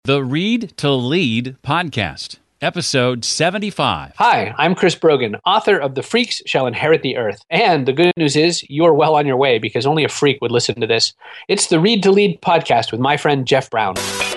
The Read to Lead podcast, episode 75. Hi, I'm Chris Brogan, author of The Freaks Shall Inherit the Earth. And the good news is you're well on your way because only a freak would listen to this. It's the Read to Lead podcast with my friend Jeff Brown.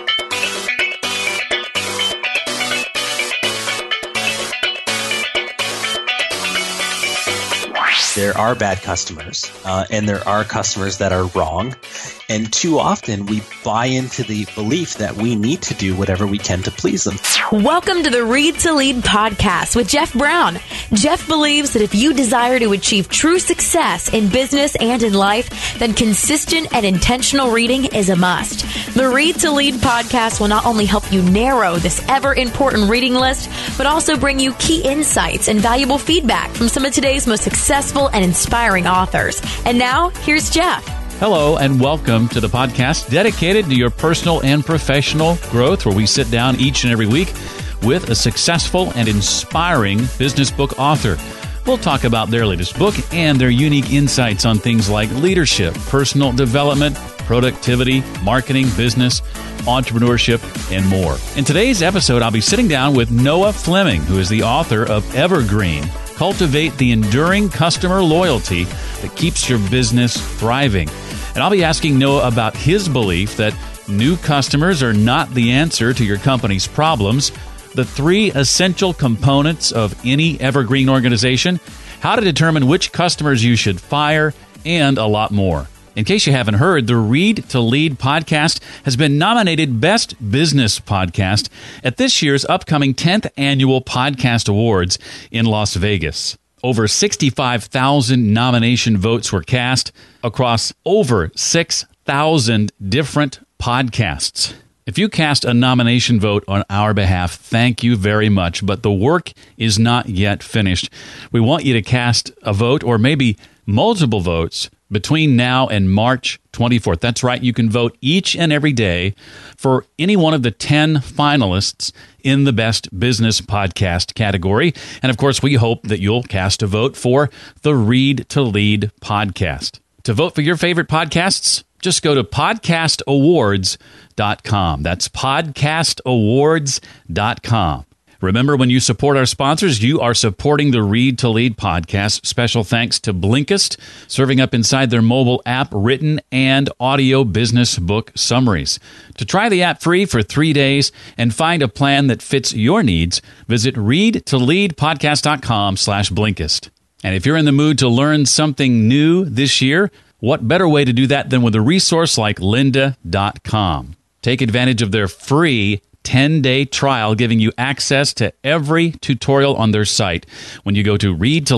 There are bad customers, and there are customers that are wrong. And too often we buy into the belief that we need to do whatever we can to please them. Welcome to the Read to Lead podcast with Jeff Brown. Jeff believes that if you desire to achieve true success in business and in life, then consistent and intentional reading is a must. The Read to Lead podcast will not only help you narrow this ever-important reading list, but also bring you key insights and valuable feedback from some of today's most successful and inspiring authors. And now, here's Jeff. Hello and welcome to the podcast dedicated to your personal and professional growth, where we sit down each and every week with a successful and inspiring business book author. We'll talk about their latest book and their unique insights on things like leadership, personal development, productivity, marketing, business, entrepreneurship, and more. In today's episode, I'll be sitting down with Noah Fleming, who is the author of Evergreen: Cultivate the Enduring Customer Loyalty that Keeps Your Business Thriving. And I'll be asking Noah about his belief that new customers are not the answer to your company's problems, the 3 essential components of any evergreen organization, how to determine which customers you should fire, and a lot more. In case you haven't heard, the Read to Lead podcast has been nominated Best Business Podcast at this year's upcoming 10th Annual Podcast Awards in Las Vegas. Over 65,000 nomination votes were cast across over 6,000 different podcasts. If you cast a nomination vote on our behalf, thank you very much, but the work is not yet finished. We want you to cast a vote or maybe multiple votes between now and March 24th. That's right, you can vote each and every day for any one of the 10 finalists in the Best Business Podcast category. And of course, we hope that you'll cast a vote for the Read to Lead podcast. To vote for your favorite podcasts, just go to podcastawards.com. That's podcastawards.com. Remember, when you support our sponsors, you are supporting the Read to Lead podcast. Special thanks to Blinkist, serving up inside their mobile app written and audio business book summaries. To try the app free for 3 days and find a plan that fits your needs, visit readtoleadpodcast.com/Blinkist. And if you're in the mood to learn something new this year, what better way to do that than with a resource like lynda.com? Take advantage of their free 10-day trial, giving you access to every tutorial on their site when you go to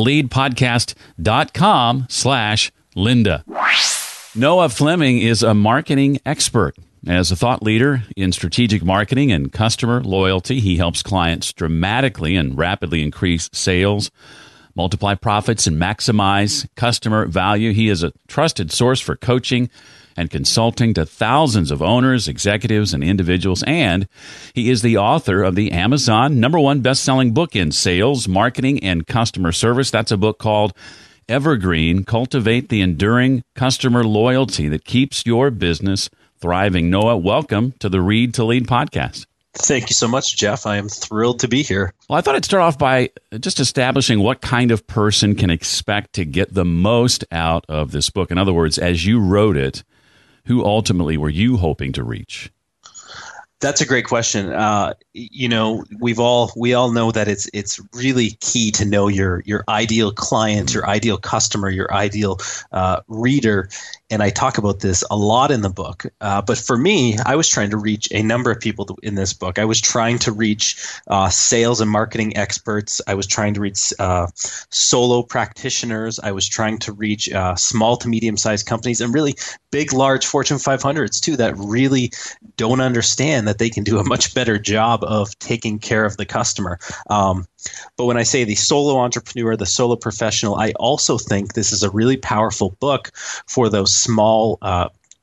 readtoleadpodcast.com/Lynda. Noah Fleming is a marketing expert. As a thought leader in strategic marketing and customer loyalty, he helps clients dramatically and rapidly increase sales, multiply profits, and maximize customer value. He is a trusted source for coaching and consulting to thousands of owners, executives, and individuals. And he is the author of the Amazon #1 best-selling book in sales, marketing, and customer service. That's a book called Evergreen: Cultivate the Enduring Customer Loyalty that Keeps Your Business Thriving. Noah, welcome to the Read to Lead podcast. Thank you so much, Jeff. I am thrilled to be here. Well, I thought I'd start off by just establishing what kind of person can expect to get the most out of this book. In other words, as you wrote it, who ultimately were you hoping to reach? That's a great question. We all know that it's really key to know your ideal client, your ideal customer, your ideal reader. And I talk about this a lot in the book. But for me, I was trying to reach a number of people in this book. I was trying to reach sales and marketing experts. I was trying to reach solo practitioners. I was trying to reach small to medium-sized companies, and really big, large Fortune 500s too, that really don't understand that they can do a much better job of taking care of the customer. But when I say the solo entrepreneur, the solo professional, I also think this is a really powerful book for those small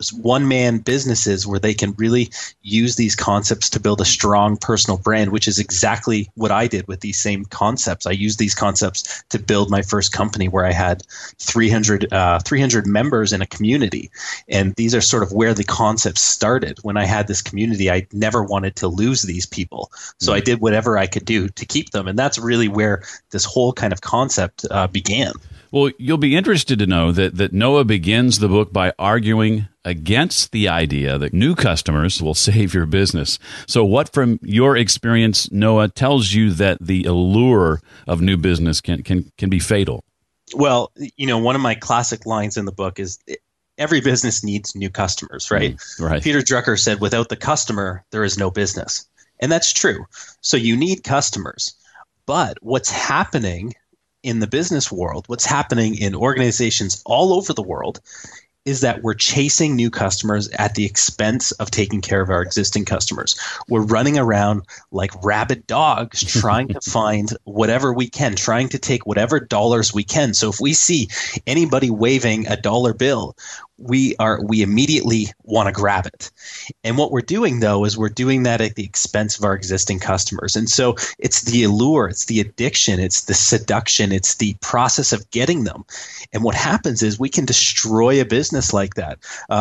one-man businesses where they can really use these concepts to build a strong personal brand, which is exactly what I did with these same concepts. I used these concepts to build my first company where I had 300 members in a community. And these are sort of where the concepts started. When I had this community, I never wanted to lose these people. So I did whatever I could do to keep them. And that's really where this whole kind of concept began. Well, you'll be interested to know that Noah begins the book by arguing against the idea that new customers will save your business. So what from your experience, Noah, tells you that the allure of new business can be fatal? Well, one of my classic lines in the book is every business needs new customers, right? Right. Peter Drucker said, without the customer, there is no business. And that's true. So you need customers. But what's happening in the business world, what's happening in organizations all over the world, is that we're chasing new customers at the expense of taking care of our existing customers. We're running around like rabid dogs trying to find whatever we can, trying to take whatever dollars we can. So if we see anybody waving a dollar bill, we immediately want to grab it. And what we're doing, though, is we're doing that at the expense of our existing customers. And so it's the allure, it's the addiction, it's the seduction, it's the process of getting them. And what happens is we can destroy a business like that.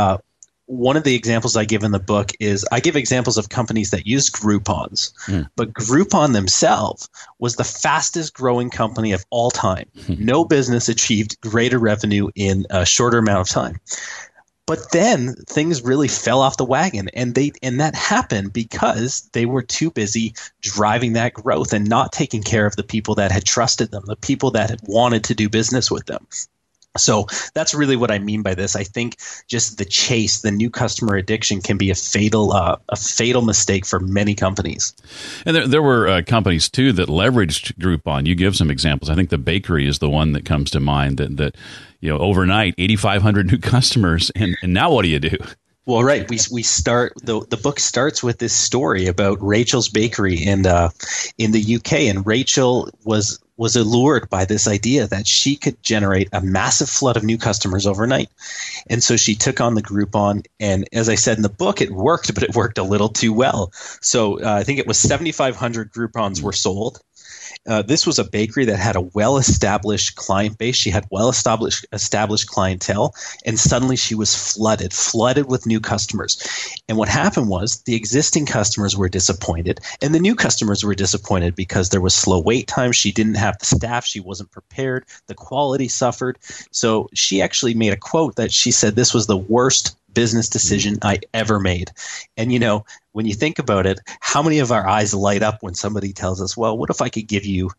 One of the examples I give in the book is I give examples of companies that used Groupons, but Groupon themselves was the fastest growing company of all time. No business achieved greater revenue in a shorter amount of time. But then things really fell off the wagon, and that happened because they were too busy driving that growth and not taking care of the people that had trusted them, the people that had wanted to do business with them. So that's really what I mean by this. I think just the chase, the new customer addiction can be a fatal mistake for many companies. And there were companies, too, that leveraged Groupon. You give some examples. I think the bakery is the one that comes to mind that overnight, 8,500 new customers. And now what do you do? Well, right. We start the book starts with this story about Rachel's Bakery in the UK, and Rachel was allured by this idea that she could generate a massive flood of new customers overnight. And so she took on the Groupon, and as I said in the book, it worked, but it worked a little too well. So I think it was 7,500 Groupons were sold. This was a bakery that had a well-established client base. She had well-established clientele, and suddenly she was flooded with new customers. And what happened was the existing customers were disappointed, and the new customers were disappointed because there was slow wait time. She didn't have the staff. She wasn't prepared. The quality suffered. So she actually made a quote that she said, "This was the worst business decision I ever made." And when you think about it, how many of our eyes light up when somebody tells us, well, what if I could give you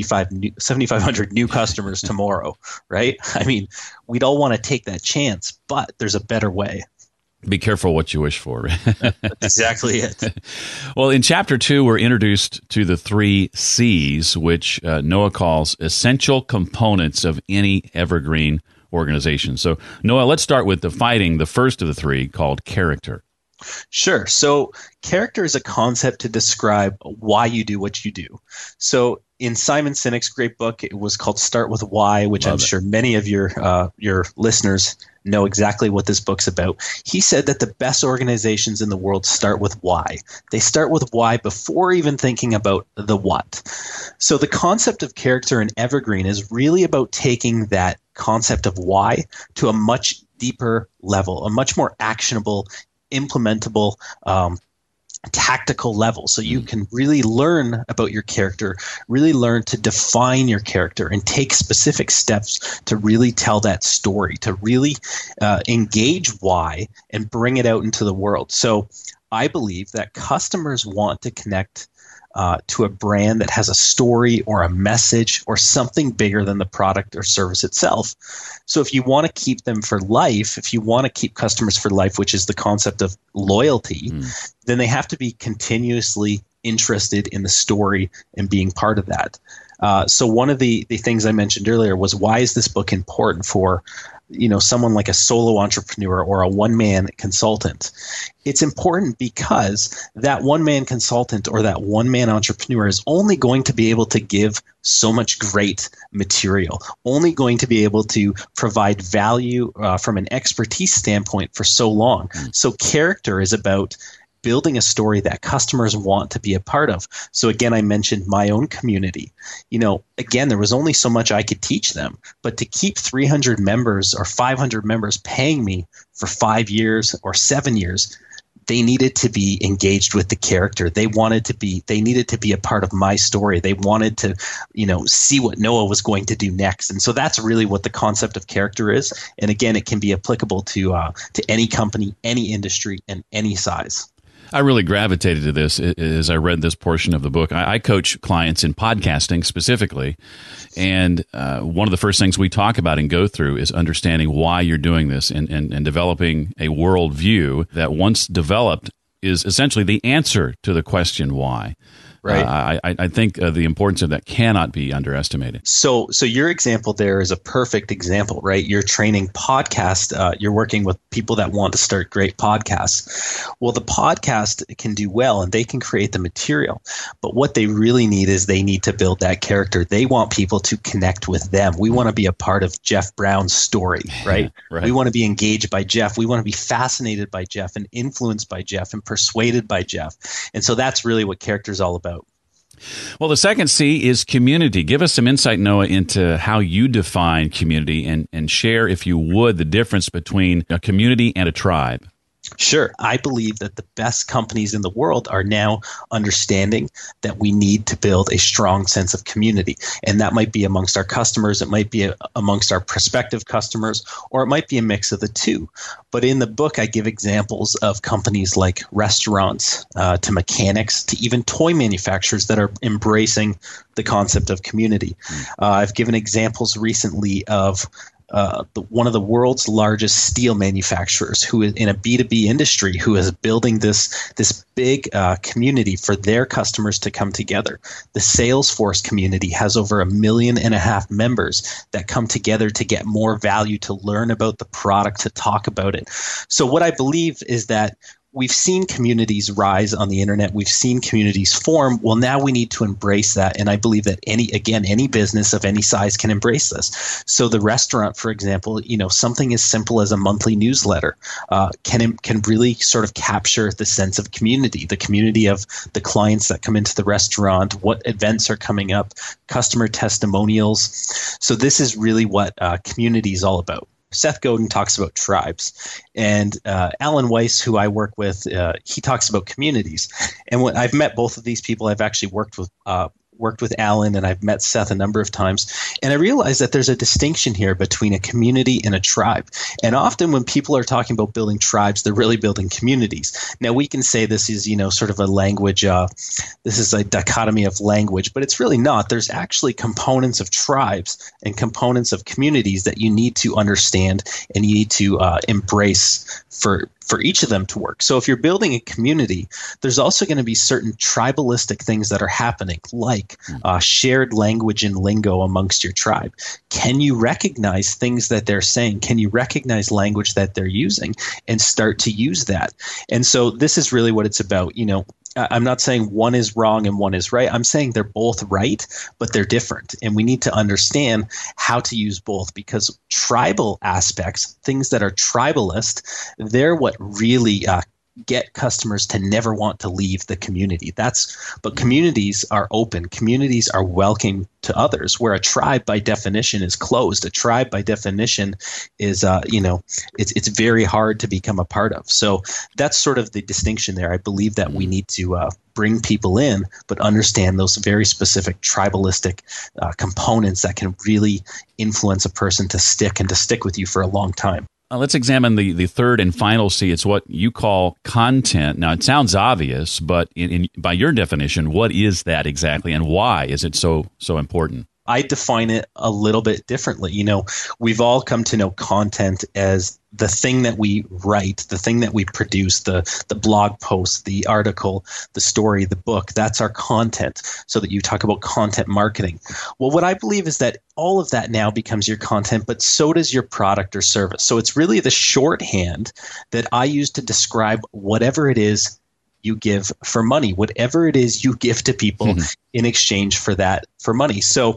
7,500 new customers tomorrow, right? I mean, we'd all want to take that chance, but there's a better way. Be careful what you wish for. That's exactly it. Well, in Chapter 2, we're introduced to the 3 C's, which Noah calls essential components of any evergreen organization. So, Noah, let's start with defining the first of the 3, called character. Sure. So character is a concept to describe why you do what you do. So in Simon Sinek's great book, it was called Start With Why, which I'm sure many of your listeners know exactly what this book's about. He said that the best organizations in the world start with why. They start with why before even thinking about the what. So the concept of character in Evergreen is really about taking that concept of why to a much deeper level, a much more actionable, implementable, tactical level. So you can really learn about your character, really learn to define your character and take specific steps to really tell that story, to really engage why and bring it out into the world. So I believe that customers want to connect to a brand that has a story or a message or something bigger than the product or service itself. So if you want to keep them for life, if you want to keep customers for life, which is the concept of loyalty, then they have to be continuously interested in the story and being part of that. So one of the things I mentioned earlier was, why is this book important for someone like a solo entrepreneur or a one-man consultant. It's important because that one-man consultant or that one-man entrepreneur is only going to be able to give so much great material, only going to be able to provide value from an expertise standpoint for so long. So character is about building a story that customers want to be a part of. So again, I mentioned my own community. Again, there was only so much I could teach them, but to keep 300 members or 500 members paying me for 5 years or 7 years, they needed to be engaged with the character. They needed to be a part of my story. They wanted to, see what Noah was going to do next. And so that's really what the concept of character is. And again, it can be applicable to any company, any industry, and any size. I really gravitated to this as I read this portion of the book. I coach clients in podcasting specifically, and one of the first things we talk about and go through is understanding why you're doing this and developing a worldview that once developed is essentially the answer to the question why. Right. I think the importance of that cannot be underestimated. So your example there is a perfect example, right? You're training podcast. You're working with people that want to start great podcasts. Well, the podcast can do well and they can create the material. But what they really need is they need to build that character. They want people to connect with them. We want to be a part of Jeff Brown's story, right? Right. We want to be engaged by Jeff. We want to be fascinated by Jeff and influenced by Jeff and persuaded by Jeff. And so that's really what character is all about. Well, the second C is community. Give us some insight, Noah, into how you define community and share, if you would, the difference between a community and a tribe. Sure. I believe that the best companies in the world are now understanding that we need to build a strong sense of community. And that might be amongst our customers, it might be amongst our prospective customers, or it might be a mix of the two. But in the book, I give examples of companies like restaurants, to mechanics, to even toy manufacturers that are embracing the concept of community. I've given examples recently of one of the world's largest steel manufacturers who is in a B2B industry who is building this big community for their customers to come together. The Salesforce community has over 1.5 million members that come together to get more value, to learn about the product, to talk about it. So what I believe is that we've seen communities rise on the internet. We've seen communities form. Well, now we need to embrace that. And I believe that any business of any size can embrace this. So the restaurant, for example, something as simple as a monthly newsletter can really sort of capture the sense of community, the community of the clients that come into the restaurant, what events are coming up, customer testimonials. So this is really what community is all about. Seth Godin talks about tribes, and Alan Weiss, who I work with, he talks about communities. And when I've met both of these people, I've actually worked with Alan, and I've met Seth a number of times. And I realized that there's a distinction here between a community and a tribe. And often when people are talking about building tribes, they're really building communities. Now, we can say this is, sort of a language, this is a dichotomy of language, but it's really not. There's actually components of tribes and components of communities that you need to understand and you need to embrace for each of them to work. So if you're building a community, there's also going to be certain tribalistic things that are happening, like shared language and lingo amongst your tribe. Can you recognize things that they're saying? Can you recognize language that they're using and start to use that? And so this is really what it's about. I'm not saying one is wrong and one is right. I'm saying they're both right, but they're different. And we need to understand how to use both, because tribal aspects, things that are tribalist, they're what really get customers to never want to leave the community. But communities are open. Communities are welcome to others, where a tribe by definition is closed. A tribe by definition is, it's very hard to become a part of. So that's sort of the distinction there. I believe that we need to bring people in, but understand those very specific tribalistic components that can really influence a person to stick with you for a long time. Let's examine the third and final C. It's what you call content. Now, it sounds obvious, but by your definition, what is that exactly, and why is it so important? I define it a little bit differently. We've all come to know content as the thing that we write, the thing that we produce, the blog post, the article, the story, the book, that's our content. So that you talk about content marketing. Well, what I believe is that all of that now becomes your content, but so does your product or service. So it's really the shorthand that I use to describe whatever it is you give for money, whatever it is you give to people in exchange for money. So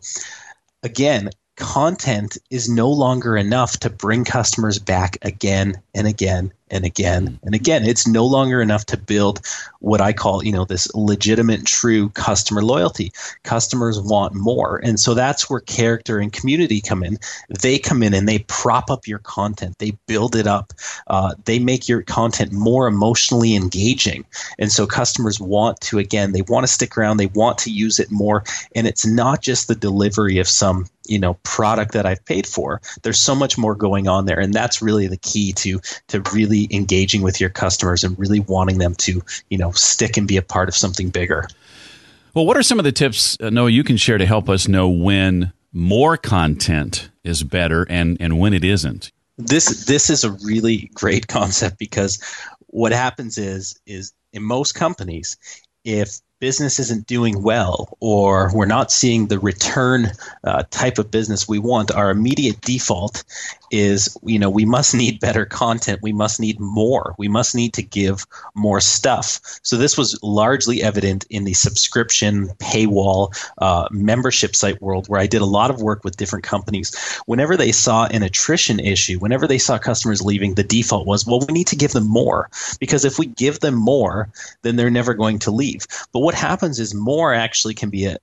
again, content is no longer enough to bring customers back again and again and again and again. It's no longer enough to build what I call, this legitimate, true customer loyalty. Customers want more. And so that's where character and community come in. They come in and they prop up your content. They build it up. They make your content more emotionally engaging. And so customers want to, again, they want to stick around. They want to use it more. And it's not just the delivery of some product that I've paid for. There's so much more going on there. And that's really the key to really engaging with your customers and really wanting them to, stick and be a part of something bigger. Well, what are some of the tips, Noah, you can share to help us know when more content is better and when it isn't? This is a really great concept, because what happens is in most companies, if business isn't doing well, or we're not seeing the return type of business we want, our immediate default is, we must need better content. We must need more. We must need to give more stuff. So this was largely evident in the subscription paywall membership site world, where I did a lot of work with different companies. Whenever they saw an attrition issue, whenever they saw customers leaving, the default was, well, we need to give them more, because if we give them more, then they're never going to leave. But what happens is more actually can be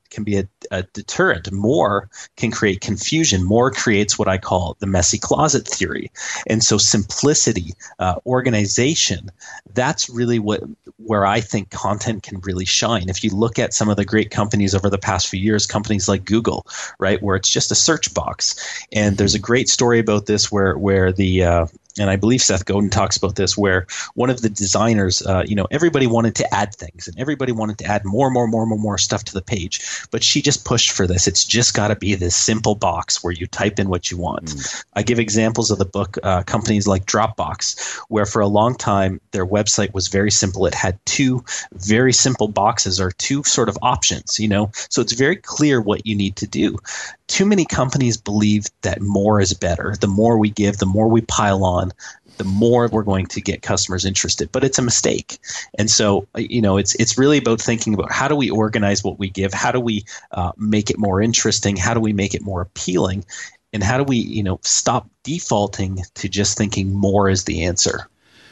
a deterrent. More can create confusion. More creates what I call the messy closet theory. And so simplicity, organization, that's really where I think content can really shine. If you look at some of the great companies over the past few years, companies like Google, right, where it's just a search box. And there's a great story about this where the and I believe Seth Godin talks about this, where one of the designers, everybody wanted to add things, and everybody wanted to add more stuff to the page. But she just pushed for this. It's just got to be this simple box where you type in what you want. I give examples of the book, companies like Dropbox, where for a long time their website was very simple. It had two very simple boxes, or two sort of options, so it's very clear what you need to do. Too many companies believe that more is better. The more we give, the more we pile on, the more we're going to get customers interested. But it's a mistake. And so, it's really about thinking about, how do we organize what we give? How do we make it more interesting? How do we make it more appealing? And how do we, stop defaulting to just thinking more is the answer?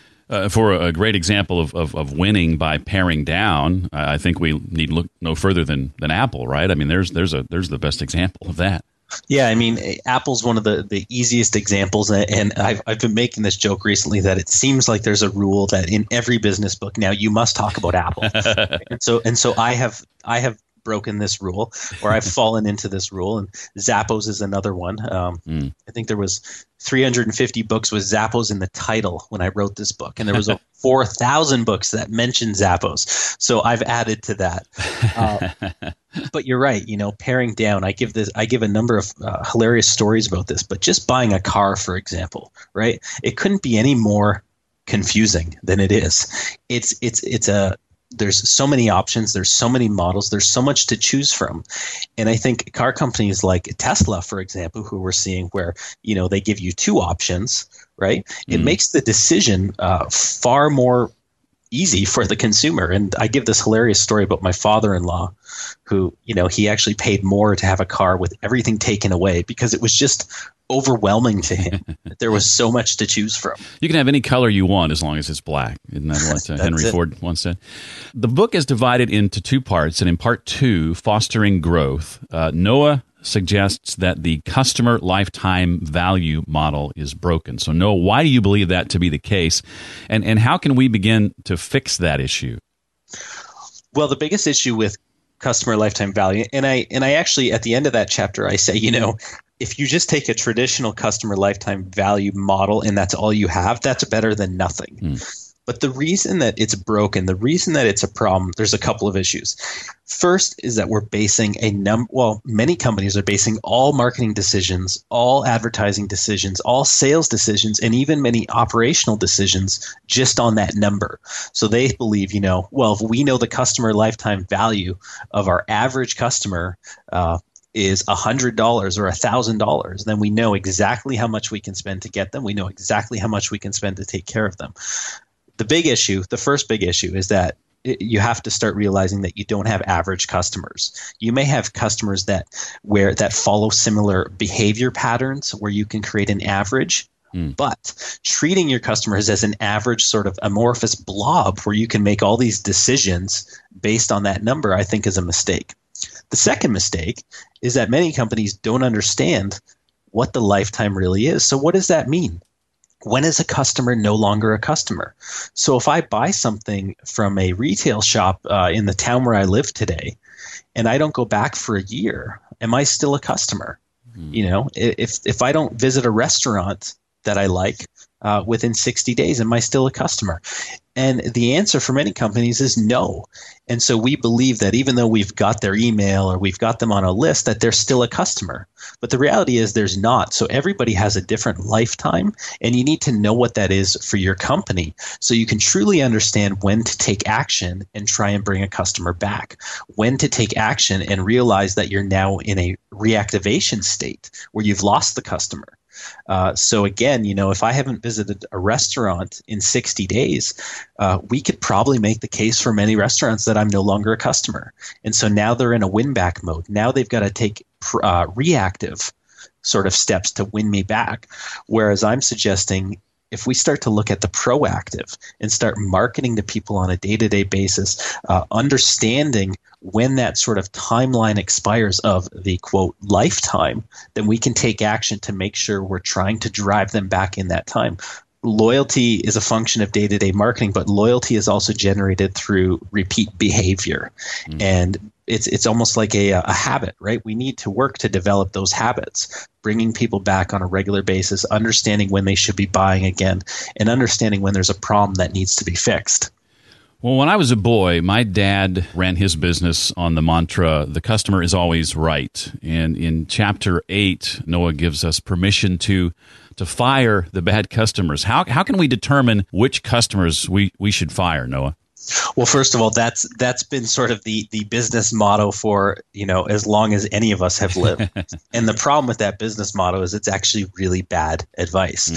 For a great example of winning by paring down, I think we need look no further than Apple, right? I mean, there's the best example of that. Yeah, I mean, Apple's one of the easiest examples, and I've been making this joke recently that it seems like there's a rule that in every business book now you must talk about Apple, and so I have broken this rule, or I've fallen into this rule, and Zappos is another one. I think there was 350 books with Zappos in the title when I wrote this book, and there was 4,000 books that mentioned Zappos. So I've added to that. But you're right, paring down. I give a number of hilarious stories about this, but just buying a car, for example, right? It couldn't be any more confusing than it is. There's so many options, there's so many models, there's so much to choose from. And I think car companies like Tesla, for example, who we're seeing where, they give you two options, right? It makes the decision far more easy for the consumer. And I give this hilarious story about my father-in-law who, he actually paid more to have a car with everything taken away because it was just overwhelming to him. There was so much to choose from. You can have any color you want as long as it's black. Isn't that what Henry Ford once said? The book is divided into two parts, and in part 2, Fostering Growth, Noah suggests that the customer lifetime value model is broken. So Noah, why do you believe that to be the case? And how can we begin to fix that issue? Well, the biggest issue with customer lifetime value, and I actually, at the end of that chapter, I say, if you just take a traditional customer lifetime value model and that's all you have, that's better than nothing. But the reason that it's broken, the reason that it's a problem, there's a couple of issues. First is that we're basing many companies are basing all marketing decisions, all advertising decisions, all sales decisions, and even many operational decisions just on that number. So they believe, if we know the customer lifetime value of our average customer is $100 or $1,000, then we know exactly how much we can spend to get them. We know exactly how much we can spend to take care of them. The first big issue is that you have to start realizing that you don't have average customers. You may have customers that follow similar behavior patterns where you can create an average, but treating your customers as an average sort of amorphous blob where you can make all these decisions based on that number, I think is a mistake. The second mistake is that many companies don't understand what the lifetime really is. So what does that mean? When is a customer no longer a customer? So if I buy something from a retail shop in the town where I live today, and I don't go back for a year, am I still a customer? If I don't visit a restaurant that I like within 60 days, am I still a customer? And the answer for many companies is no. And so we believe that even though we've got their email or we've got them on a list, that they're still a customer. But the reality is there's not. So everybody has a different lifetime, and you need to know what that is for your company so you can truly understand when to take action and try and bring a customer back, when to take action and realize that you're now in a reactivation state where you've lost the customer. So again, if I haven't visited a restaurant in 60 days, we could probably make the case for many restaurants that I'm no longer a customer. And so now they're in a win-back mode. Now they've got to take reactive sort of steps to win me back. Whereas I'm suggesting if we start to look at the proactive and start marketing to people on a day-to-day basis, understanding when that sort of timeline expires of the, quote, lifetime, then we can take action to make sure we're trying to drive them back in that time. Loyalty is a function of day-to-day marketing, but loyalty is also generated through repeat behavior. And it's almost like a habit, right? We need to work to develop those habits, bringing people back on a regular basis, understanding when they should be buying again, and understanding when there's a problem that needs to be fixed. Well, when I was a boy, my dad ran his business on the mantra, the customer is always right. And in Chapter 8, Noah gives us permission to fire the bad customers. How can we determine which customers we should fire, Noah? Well, first of all, that's been sort of the business motto for, as long as any of us have lived. And the problem with that business motto is it's actually really bad advice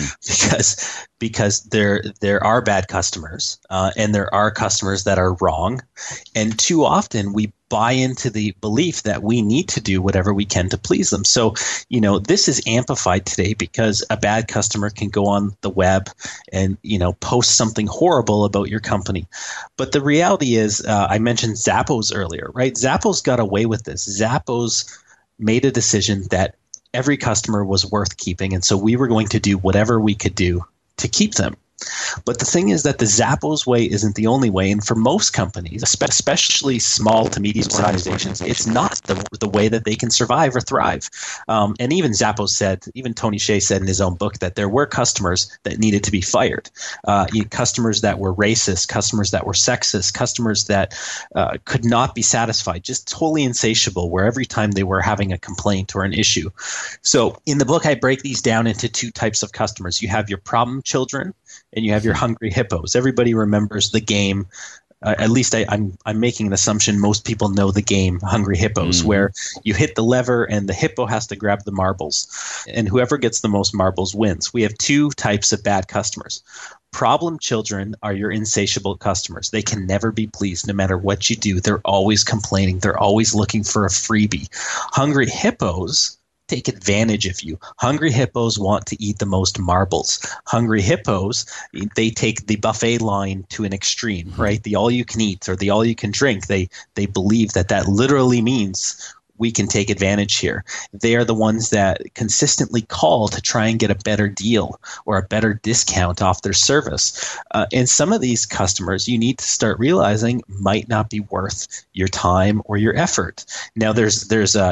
because there are bad customers and there are customers that are wrong. And too often we buy into the belief that we need to do whatever we can to please them. So, this is amplified today because a bad customer can go on the web and, post something horrible about your company. But the reality is, I mentioned Zappos earlier, right? Zappos got away with this. Zappos made a decision that every customer was worth keeping. And so we were going to do whatever we could do to keep them. But the thing is that the Zappos way isn't the only way. And for most companies, especially small to medium-sized organizations, it's not the way that they can survive or thrive. And even Zappos said, even Tony Hsieh said in his own book that there were customers that needed to be fired. Customers that were racist, customers that were sexist, customers that could not be satisfied, just totally insatiable, where every time they were having a complaint or an issue. So in the book, I break these down into two types of customers. You have your problem children, and you have your hungry hippos. Everybody remembers the game. At least I'm making an assumption most people know the game Hungry Hippos, where you hit the lever and the hippo has to grab the marbles. And whoever gets the most marbles wins. We have two types of bad customers. Problem children are your insatiable customers. They can never be pleased no matter what you do. They're always complaining. They're always looking for a freebie. Hungry hippos take advantage of you. Hungry hippos want to eat the most marbles. Hungry hippos, they take the buffet line to an extreme, right? The all you can eat or the all you can drink. They believe that literally means we can take advantage here. They are the ones that consistently call to try and get a better deal or a better discount off their service. And some of these customers you need to start realizing might not be worth your time or your effort. Now there's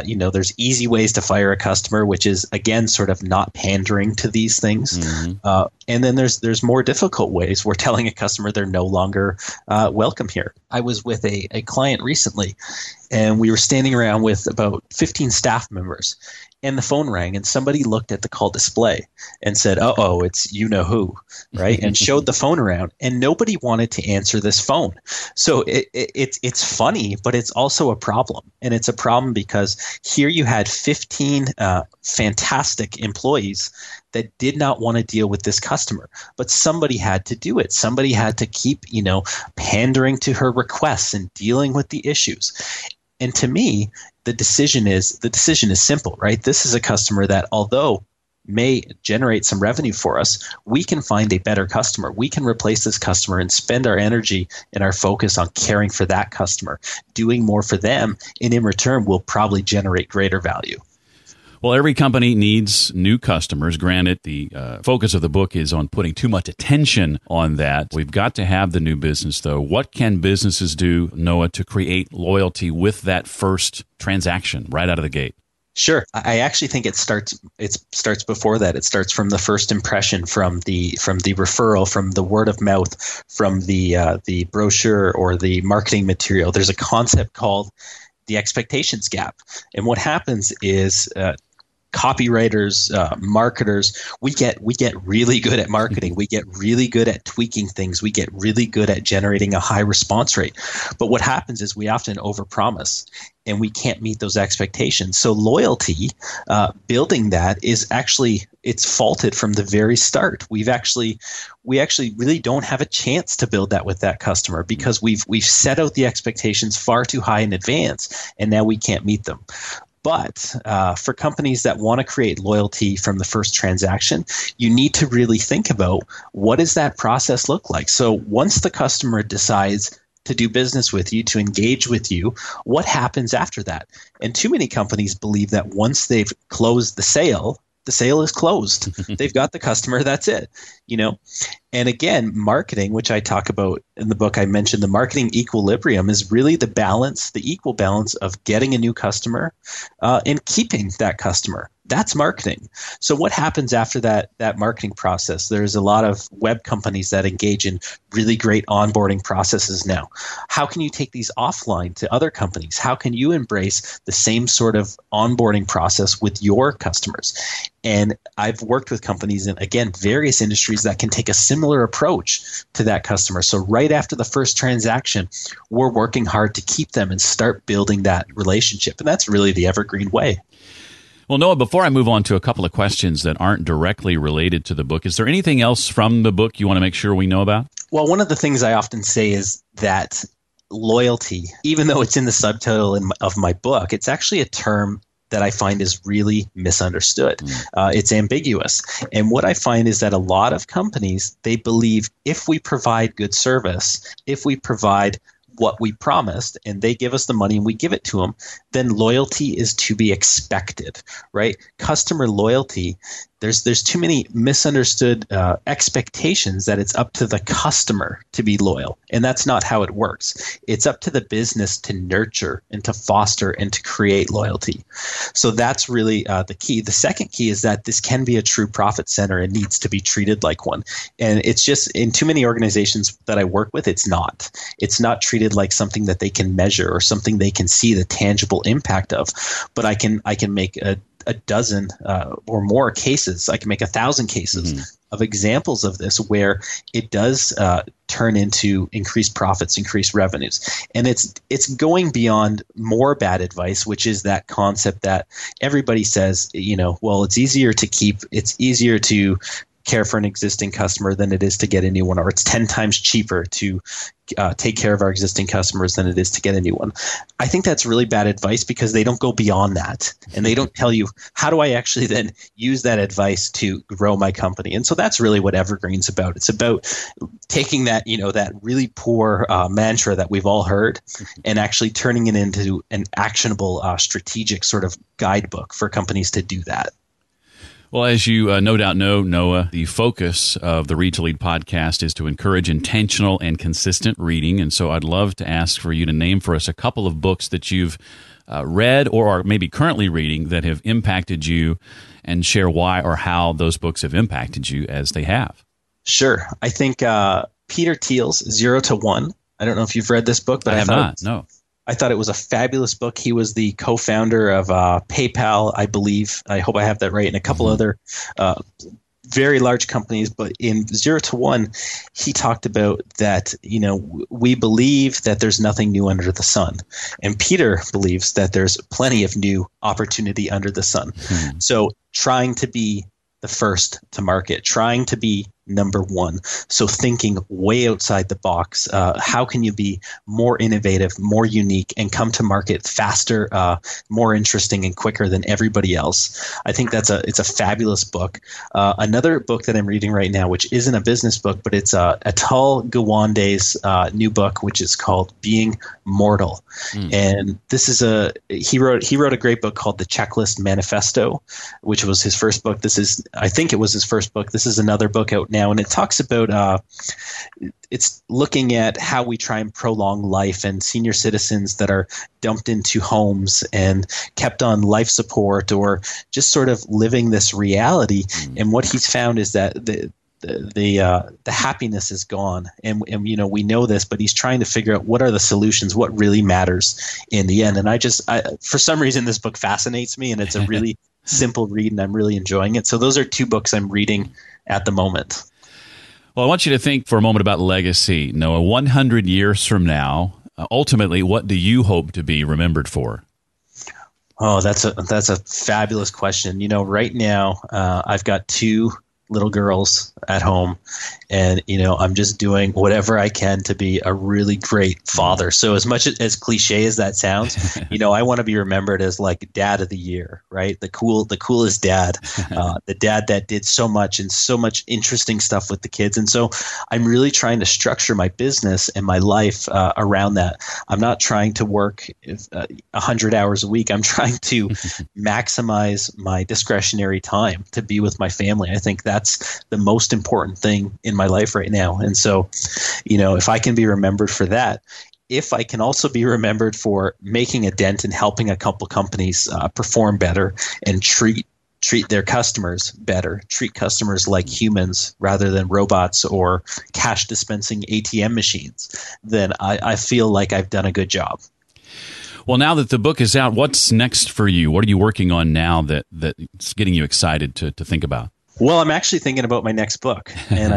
easy ways to fire a customer, which is again sort of not pandering to these things. Mm-hmm. And then there's more difficult ways. We're telling a customer they're no longer welcome here. I was with a client recently, and we were standing around with about 15 staff members, and the phone rang, and somebody looked at the call display and said, "Uh-oh, it's you-know-who," right? And showed the phone around, and nobody wanted to answer this phone. So it's funny, but it's also a problem. And it's a problem because here you had 15 fantastic employees that did not want to deal with this customer, but somebody had to do it. Somebody had to keep, pandering to her requests and dealing with the issues. And to me, the decision is simple, right? This is a customer that, although may generate some revenue for us, we can find a better customer. We can replace this customer and spend our energy and our focus on caring for that customer, doing more for them, and in return, we'll probably generate greater value. Well, every company needs new customers. Granted, the focus of the book is on putting too much attention on that. We've got to have the new business, though. What can businesses do, Noah, to create loyalty with that first transaction right out of the gate? Sure. I actually think it starts before that. It starts from the first impression, from the referral, from the word of mouth, from the brochure or the marketing material. There's a concept called the expectations gap. And what happens is copywriters, marketers, we get really good at marketing. We get really good at tweaking things. We get really good at generating a high response rate. But what happens is we often overpromise, and we can't meet those expectations. So loyalty, building that is actually, it's faulted from the very start. We actually really don't have a chance to build that with that customer because we've set out the expectations far too high in advance, and now we can't meet them. But for companies that want to create loyalty from the first transaction, you need to really think about, what does that process look like? So once the customer decides to do business with you, to engage with you, what happens after that? And too many companies believe that once they've closed the sale is closed. They've got the customer, that's it. And again, marketing, which I talk about in the book, I mentioned the marketing equilibrium is really the equal balance of getting a new customer and keeping that customer. That's marketing. So what happens after that marketing process? There's a lot of web companies that engage in really great onboarding processes now. How can you take these offline to other companies? How can you embrace the same sort of onboarding process with your customers? And I've worked with companies in, again, various industries that can take a similar approach to that customer. So right after the first transaction, we're working hard to keep them and start building that relationship. And that's really the evergreen way. Well, Noah, before I move on to a couple of questions that aren't directly related to the book, is there anything else from the book you want to make sure we know about? Well, one of the things I often say is that loyalty, even though it's in the subtitle of my book, it's actually a term that I find is really misunderstood. It's ambiguous. And what I find is that a lot of companies, they believe if we provide good service, if we provide what we promised and they give us the money and we give it to them, then loyalty is to be expected, right? Customer loyalty, there's too many misunderstood expectations that it's up to the customer to be loyal. And that's not how it works. It's up to the business to nurture and to foster and to create loyalty. So that's really the key. The second key is that this can be a true profit center and needs to be treated like one. And it's just, in too many organizations that I work with, it's not. It's not treated like something that they can measure or something they can see the tangible impact of. But I can make a dozen or more cases. I can make 1,000 cases of examples of this where it does turn into increased profits, increased revenues. And it's going beyond more bad advice, which is that concept that everybody says, well, it's easier to care for an existing customer than it is to get a new one, or it's 10 times cheaper to take care of our existing customers than it is to get a new one. I think that's really bad advice because they don't go beyond that, and they don't tell you, how do I actually then use that advice to grow my company? And so that's really what Evergreen's about. It's about taking that, that really poor mantra that we've all heard and actually turning it into an actionable strategic sort of guidebook for companies to do that. Well, as you no doubt know, Noah, the focus of the Read to Lead podcast is to encourage intentional and consistent reading. And so I'd love to ask for you to name for us a couple of books that you've read or are maybe currently reading that have impacted you, and share why or how those books have impacted you as they have. Sure. I think Peter Thiel's 0 to 1. I don't know if you've read this book, but I have not. No. I thought it was a fabulous book. He was the co-founder of PayPal, I believe. I hope I have that right, and a couple other very large companies. But in 0 to 1, he talked about that, we believe that there's nothing new under the sun. And Peter believes that there's plenty of new opportunity under the sun. So trying to be the first to market, trying to be number one. So thinking way outside the box. How can you be more innovative, more unique, and come to market faster, more interesting, and quicker than everybody else? I think it's a fabulous book. Another book that I'm reading right now, which isn't a business book, but it's Atul Gawande's new book, which is called Being Mortal. And this is he wrote a great book called The Checklist Manifesto, which was his first book. I think it was his first book. This is another book out now, and it talks about it's looking at how we try and prolong life, and senior citizens that are dumped into homes and kept on life support, or just sort of living this reality. And what he's found is that the happiness is gone, and we know this, but he's trying to figure out what are the solutions, what really matters in the end. And I for some reason this book fascinates me, and it's a really simple read, and I'm really enjoying it. So those are two books I'm reading at the moment. Well, I want you to think for a moment about legacy. Noah, 100 years from now, ultimately, what do you hope to be remembered for? Oh, that's a fabulous question. Right now, I've got two little girls at home, and I'm just doing whatever I can to be a really great father. So as much as cliche as that sounds, I want to be remembered as like dad of the year, right? The coolest dad, the dad that did so much and so much interesting stuff with the kids. And so I'm really trying to structure my business and my life around that. I'm not trying to work 100 hours a week. I'm trying to maximize my discretionary time to be with my family. I think that's the most important thing in my life right now. And so, if I can be remembered for that, if I can also be remembered for making a dent and helping a couple companies perform better and treat their customers better, treat customers like humans rather than robots or cash dispensing ATM machines, then I feel like I've done a good job. Well, now that the book is out, what's next for you? What are you working on now that's getting you excited to think about? Well, I'm actually thinking about my next book, and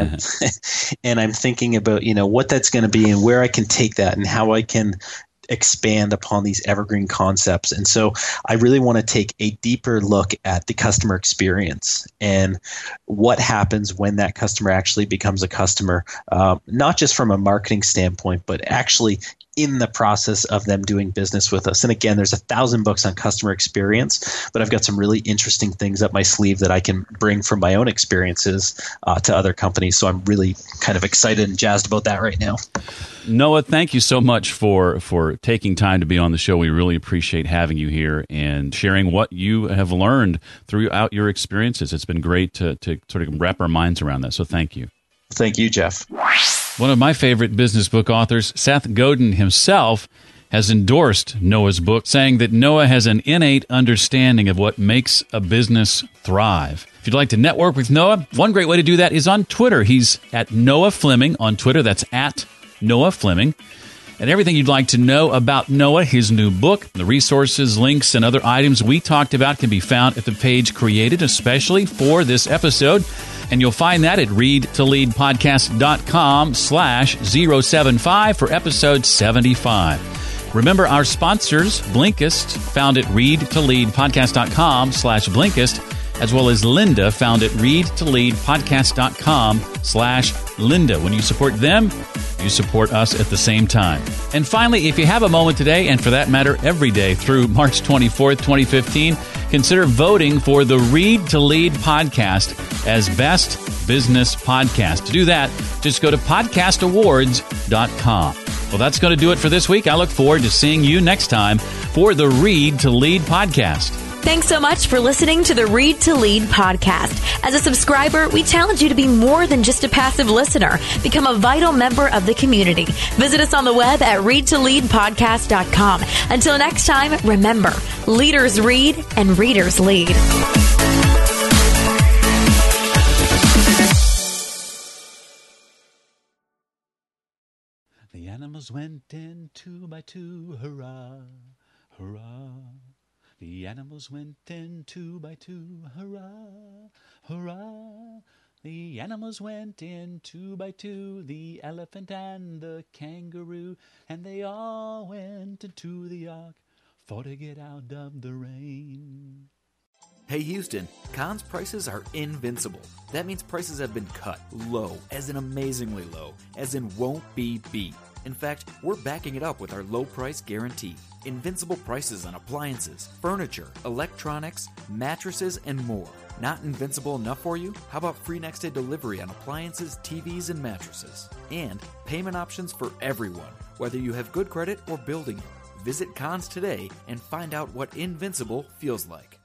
I'm thinking about what that's going to be and where I can take that and how I can expand upon these evergreen concepts. And so I really want to take a deeper look at the customer experience and what happens when that customer actually becomes a customer, not just from a marketing standpoint, but actually in the process of them doing business with us. And again, there's 1,000 books on customer experience, but I've got some really interesting things up my sleeve that I can bring from my own experiences to other companies. So I'm really kind of excited and jazzed about that right now. Noah, thank you so much for taking time to be on the show. We really appreciate having you here and sharing what you have learned throughout your experiences. It's been great to sort of wrap our minds around that. So thank you. Thank you, Jeff. One of my favorite business book authors, Seth Godin himself, has endorsed Noah's book, saying that Noah has an innate understanding of what makes a business thrive. If you'd like to network with Noah, one great way to do that is on Twitter. He's at Noah Fleming on Twitter. That's at Noah Fleming. And everything you'd like to know about Noah, his new book, the resources, links, and other items we talked about can be found at the page created especially for this episode. And you'll find that at readtoleadpodcast.com/075 for episode 75. Remember our sponsors, Blinkist, found at readtoleadpodcast.com/Blinkist, as well as Linda, found at readtoleadpodcast.com/Linda. When you support them, you support us at the same time. And finally, if you have a moment today, and for that matter, every day through March 24th, 2015, consider voting for the Read to Lead podcast as Best Business Podcast. To do that, just go to podcastawards.com. Well, that's going to do it for this week. I look forward to seeing you next time for the Read to Lead podcast. Thanks so much for listening to the Read to Lead podcast. As a subscriber, we challenge you to be more than just a passive listener. Become a vital member of the community. Visit us on the web at readtoleadpodcast.com. Until next time, remember, leaders read and readers lead. The animals went in 2 by 2, hurrah, hurrah. The animals went in 2 by 2, hurrah, hurrah. The animals went in 2 by 2, the elephant and the kangaroo, and they all went into the ark for to get out of the rain. Hey Houston, Conn's prices are invincible. That means prices have been cut low, as in amazingly low, as in won't be beat. In fact, we're backing it up with our low price guarantee. Invincible prices on appliances, furniture, electronics, mattresses, and more. Not invincible enough for you? How about free next day delivery on appliances, TVs, and mattresses? And payment options for everyone, whether you have good credit or building it. Visit Conn's today and find out what invincible feels like.